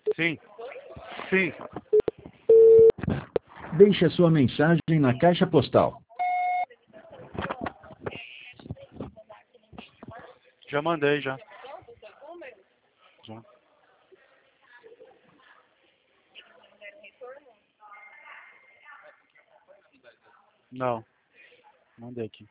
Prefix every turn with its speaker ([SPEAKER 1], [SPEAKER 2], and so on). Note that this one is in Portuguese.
[SPEAKER 1] Sim, sim.
[SPEAKER 2] Deixe a sua mensagem na caixa postal.
[SPEAKER 1] Já mandei, já. Já. Não, mandei aqui.